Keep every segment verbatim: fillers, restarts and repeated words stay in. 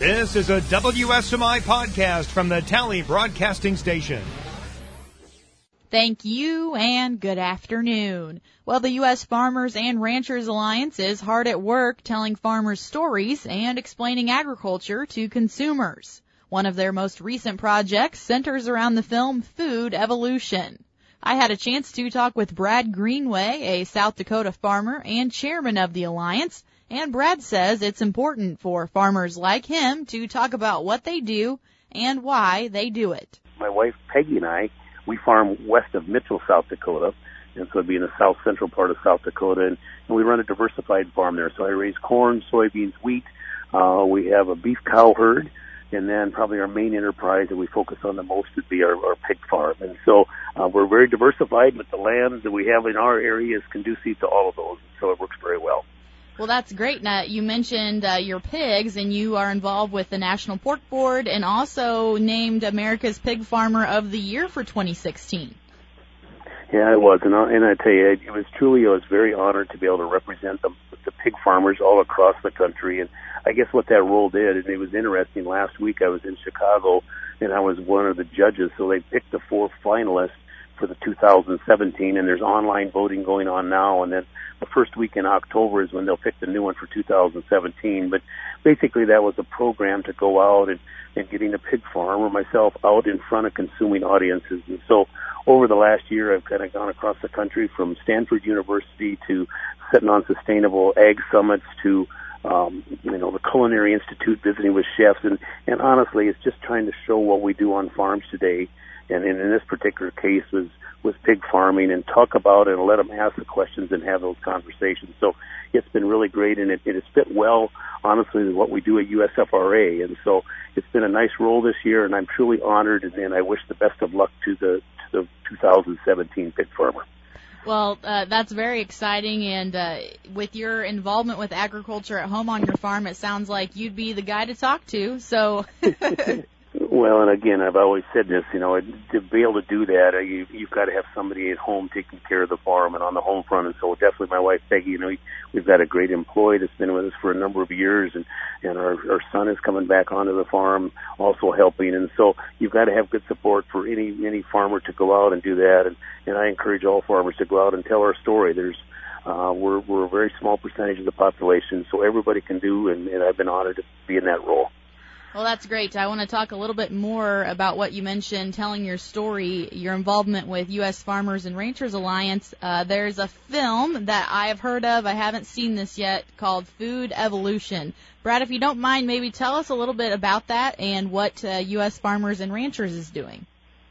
This is a W S M I podcast from the Tally Broadcasting Station. Thank you and good afternoon. Well, the U S Farmers and Ranchers Alliance is hard at work telling farmers stories and explaining agriculture to consumers. One of their most recent projects centers around the film Food Evolution. I had a chance to talk with Brad Greenway, a South Dakota farmer and chairman of the alliance, and Brad says it's important for farmers like him to talk about what they do and why they do it. My wife Peggy and I, we farm west of Mitchell, South Dakota, and so it'd be in the south central part of South Dakota, and, and we run a diversified farm there. So I raise corn, soybeans, wheat. Uh, we have a beef cow herd, and then probably our main enterprise that we focus on the most would be our, our pig farm. And so uh, we're very diversified, but the land that we have in our area is conducive to all of those, so it works very well. Well, that's great. Now, you mentioned uh, your pigs, and you are involved with the National Pork Board and also named America's Pig Farmer of the Year for twenty sixteen. Yeah, I was, and I, and I tell you, it was truly, I was very honored to be able to represent the, the pig farmers all across the country, and I guess what that role did, and it was interesting, last week I was in Chicago, and I was one of the judges, so they picked the four finalists for the two thousand seventeen, and there's online voting going on now, and then the first week in October is when they'll pick the new one for two thousand seventeen. But basically that was a program to go out and, and getting a pig farmer, myself, out in front of consuming audiences. And so over the last year, I've kind of gone across the country from Stanford University to sitting on sustainable ag summits to Um, you know, the Culinary Institute, visiting with chefs, and, and honestly, it's just trying to show what we do on farms today, and, and in this particular case was, was pig farming, and talk about it and let them ask the questions and have those conversations. So it's been really great, and it, it has fit well, honestly, with what we do at U S F R A, and so it's been a nice role this year, and I'm truly honored, and, and I wish the best of luck to the, to the two thousand seventeen pig farmer. Well, uh, that's very exciting, and uh, with your involvement with agriculture at home on your farm, it sounds like you'd be the guy to talk to, so... Well, and again, I've always said this, you know, to be able to do that, uh, you, you've got to have somebody at home taking care of the farm and on the home front, and so definitely my wife, Peggy, you know, we've got a great employee that's been with us for a number of years, and, and our, our son is coming back onto the farm, also helping, and so you've got to have good support for any, any farmer to go out and do that, and, and I encourage all farmers to go out and tell our story. There's Uh, we're, we're a very small percentage of the population, so everybody can do, and, and I've been honored to be in that role. Well, that's great. I want to talk a little bit more about what you mentioned, telling your story, your involvement with U S Farmers and Ranchers Alliance. Uh, there's a film that I have heard of, I haven't seen this yet, called Food Evolution. Brad, if you don't mind, maybe tell us a little bit about that and what uh, U S Farmers and Ranchers is doing.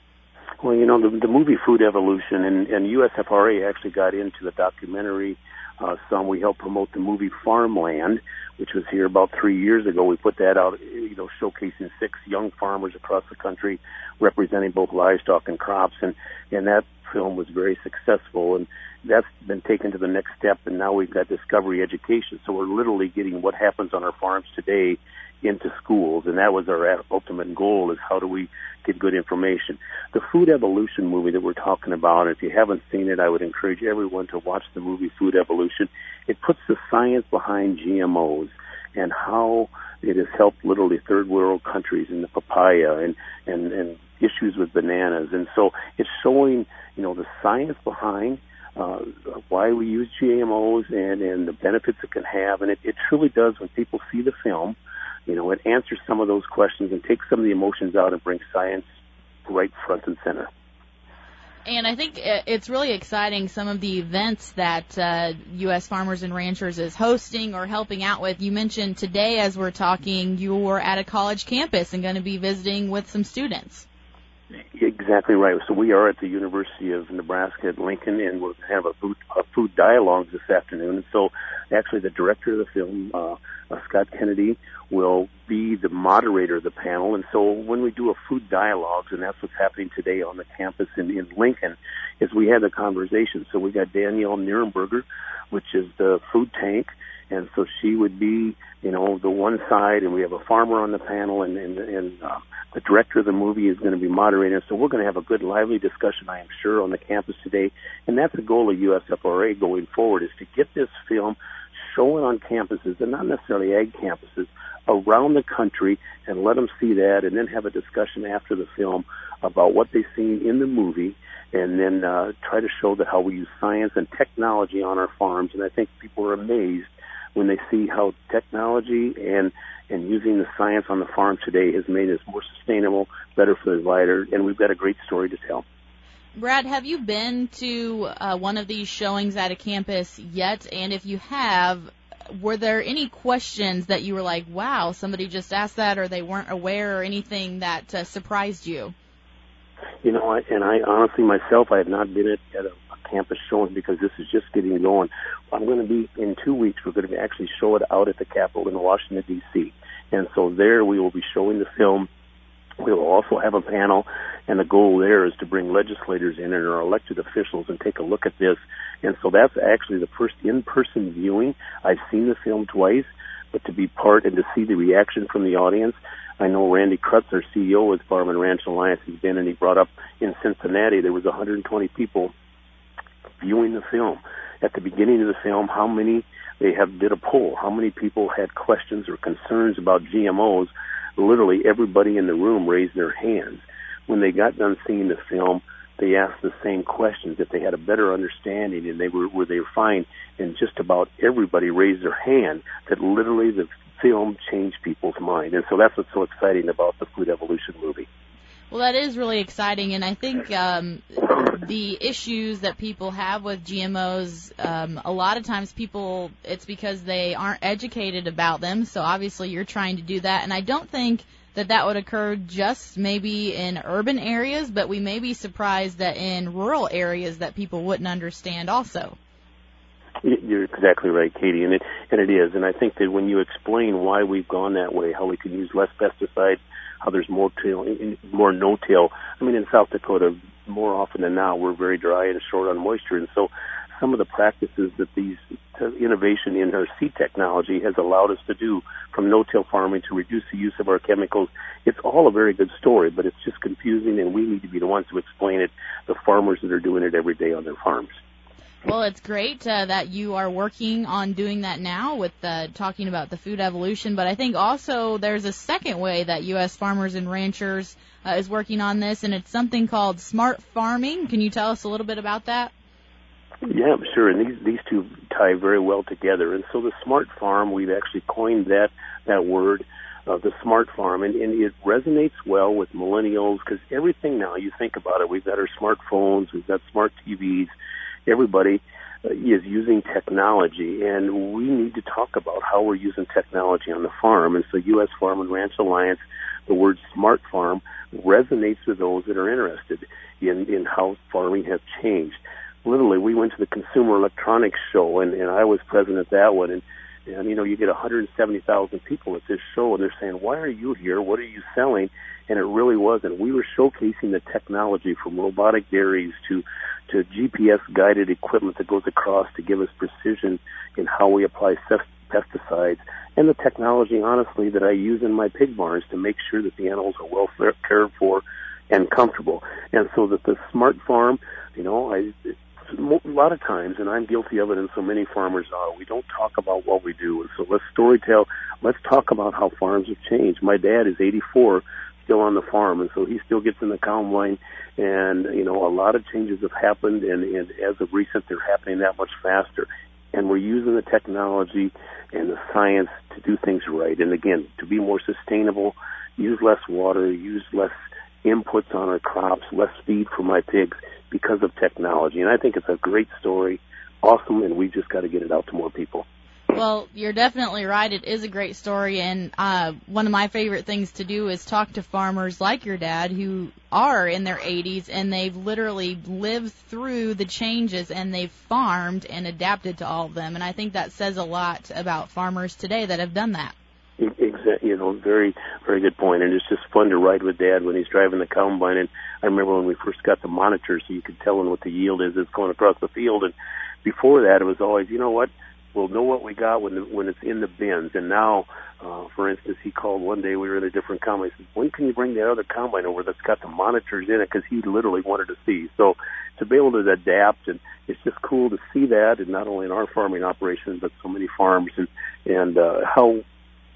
Well, you know, the, the movie Food Evolution, and, and U S F R A actually got into the documentary uh, some. We helped promote the movie Farmland, which was here about three years ago. We put that out, you know, showcasing six young farmers across the country representing both livestock and crops, and, and that film was very successful, and that's been taken to the next step, and now we've got Discovery Education, so we're literally getting what happens on our farms today into schools, and that was our ultimate goal, is how do we get good information. The Food Evolution movie that we're talking about, if you haven't seen it, I would encourage everyone to watch the movie Food Evolution. It puts the science behind G M Os and how it has helped literally third world countries in the papaya and, and, and issues with bananas. And so it's showing, you know, the science behind uh, why we use G M Os and, and the benefits it can have. And it, it truly does, when people see the film, you know, it answers some of those questions and takes some of the emotions out and brings science right front and center. And I think it's really exciting, some of the events that uh, U S Farmers and Ranchers is hosting or helping out with. You mentioned today, as we're talking, you were at a college campus and going to be visiting with some students. Exactly right. So we are at the University of Nebraska at Lincoln, and we're going to have a food, a food dialogue this afternoon. And so actually the director of the film, uh, uh, Scott Kennedy, will be the moderator of the panel. And so when we do a food dialogues, and that's what's happening today on the campus in, in Lincoln, is we had the conversation. So we got Danielle Nierenberger, which is the food tank. And so she would be, you know, the one side, and we have a farmer on the panel, and, and, and uh, the director of the movie is going to be moderating. So we're going to have a good, lively discussion, I am sure, on the campus today. And that's the goal of U S F R A going forward, is to get this film shown on campuses, and not necessarily ag campuses, around the country and let them see that, and then have a discussion after the film about what they've seen in the movie, and then uh, try to show that how we use science and technology on our farms. And I think people are amazed when they see how technology and and using the science on the farm today has made us more sustainable, better for the rider, and we've got a great story to tell. Brad, have you been to uh, one of these showings at a campus yet? And if you have, were there any questions that you were like, wow, somebody just asked that, or they weren't aware, or anything that uh, surprised you? You know, I, and I honestly myself, I have not been at, at a, a campus showing because this is just getting going. I'm going to be, in two weeks, we're going to actually show it out at the Capitol in Washington, D C And so there we will be showing the film. We will also have a panel, and the goal there is to bring legislators in and our elected officials and take a look at this. And so that's actually the first in-person viewing. I've seen the film twice, but to be part and to see the reaction from the audience, I know Randy Krutz, our C E O with Farm and Ranch Alliance, has been, and he brought up in Cincinnati, there was one hundred twenty people viewing the film. At the beginning of the film, how many, they have did a poll, how many people had questions or concerns about G M Os. Literally everybody in the room raised their hands. When they got done seeing the film, they asked the same questions, if they had a better understanding, and they were, were they fine, and just about everybody raised their hand, that literally the film changed people's mind. And so that's what's so exciting about the Food Evolution movie. Well, that is really exciting, and I think um, the issues that people have with G M Os, um, a lot of times people, it's because they aren't educated about them, so obviously you're trying to do that, and I don't think that that would occur just maybe in urban areas, but we may be surprised that in rural areas that people wouldn't understand also. You're exactly right, Katie, and it and it is. And I think that when you explain why we've gone that way, how we can use less pesticides, how there's more till, more no-till. I mean, in South Dakota, more often than not, we're very dry and short on moisture, and so some of the practices that these innovation in our seed technology has allowed us to do, from no-till farming to reduce the use of our chemicals, it's all a very good story, but it's just confusing, and we need to be the ones to explain it, the farmers that are doing it every day on their farms. Well, it's great uh, that you are working on doing that now with uh, talking about the food evolution, but I think also there's a second way that U S Farmers and Ranchers uh, is working on this, and it's something called smart farming. Can you tell us a little bit about that? Yeah, sure, and these these two tie very well together. And so the smart farm, we've actually coined that that word, uh, the smart farm, and, and it resonates well with millennials, because everything now, you think about it, we've got our smartphones, we've got smart T Vs, everybody uh, is using technology, and we need to talk about how we're using technology on the farm. And so U S Farm and Ranch Alliance, the word smart farm resonates with those that are interested in, in how farming has changed. Literally, we went to the Consumer Electronics Show, and, and I was present at that one, and, and, you know, you get one hundred seventy thousand people at this show, and they're saying, why are you here? What are you selling? And it really wasn't. We were showcasing the technology from robotic dairies to, to G P S-guided equipment that goes across to give us precision in how we apply pesticides, and the technology, honestly, that I use in my pig barns to make sure that the animals are well cared for and comfortable. And so that the smart farm, you know, I, a lot of times, and I'm guilty of it, and so many farmers are, we don't talk about what we do. And so let's storytell, let's talk about how farms have changed. My dad is eighty-four, still on the farm, and so he still gets in the combine, and, you know, a lot of changes have happened, and, and as of recent, they're happening that much faster. And we're using the technology and the science to do things right. And again, to be more sustainable, use less water, use less inputs on our crops, less feed for my pigs because of technology. And I think it's a great story, awesome, and we've just got to get it out to more people. Well, you're definitely right. It is a great story, and uh, one of my favorite things to do is talk to farmers like your dad who are in their eighties, and they've literally lived through the changes, and they've farmed and adapted to all of them. And I think that says a lot about farmers today that have done that. Exactly, you know, very, very good point. And it's just fun to ride with Dad when he's driving the combine. And I remember when we first got the monitors, so you could tell him what the yield is that's going across the field. And before that, it was always, you know what, we'll know what we got when the, when it's in the bins. And now, uh, for instance, he called one day, we were in a different combine. He said, when can you bring the other combine over that's got the monitors in it? Because he literally wanted to see. So to be able to adapt, and it's just cool to see that, and not only in our farming operations, but so many farms, and, and uh, how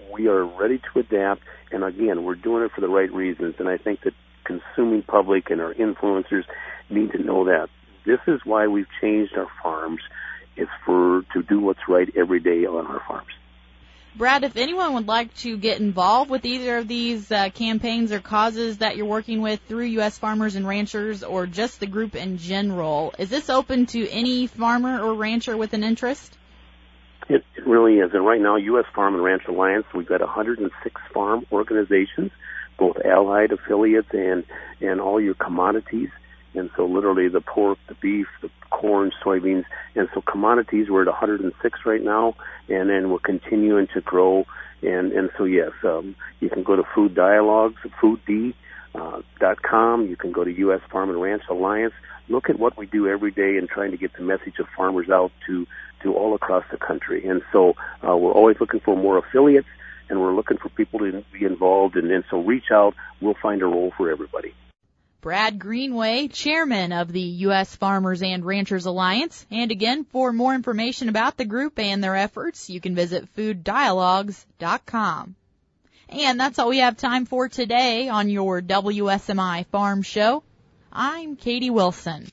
we are ready to adapt, and again, we're doing it for the right reasons, and I think that consuming public and our influencers need to know that. This is why we've changed our farms. It's for to do what's right every day on our farms. Brad, if anyone would like to get involved with either of these uh, campaigns or causes that you're working with through U S Farmers and Ranchers or just the group in general, is this open to any farmer or rancher with an interest? It, it really is. And right now, U S Farm and Ranch Alliance, we've got one hundred six farm organizations, both allied affiliates and, and all your commodities. And so literally the pork, the beef, the corn, soybeans, and so commodities, we're at one hundred six right now, and then we're continuing to grow. And, and so, yes, um, you can go to Food Dialogues, food d dot com. You can go to U S Farm and Ranch Alliance. Look at what we do every day in trying to get the message of farmers out to, to all across the country. And so uh, we're always looking for more affiliates, and we're looking for people to be involved. And, and so reach out. We'll find a role for everybody. Brad Greenway, chairman of the U S Farmers and Ranchers Alliance. And again, for more information about the group and their efforts, you can visit food dialogues dot com. And that's all we have time for today on your W S M I Farm Show. I'm Katie Wilson.